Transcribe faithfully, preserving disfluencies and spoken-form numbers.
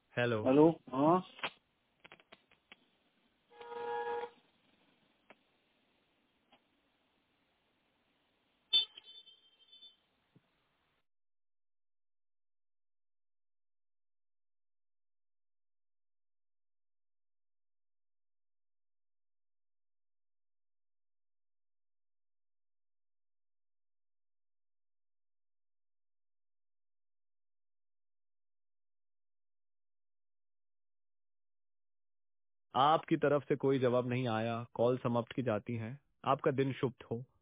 Hello. Hello. हाँ। आपकी तरफ से कोई जवाब नहीं आया, कॉल समाप्त की जाती है। आपका दिन शुभ हो।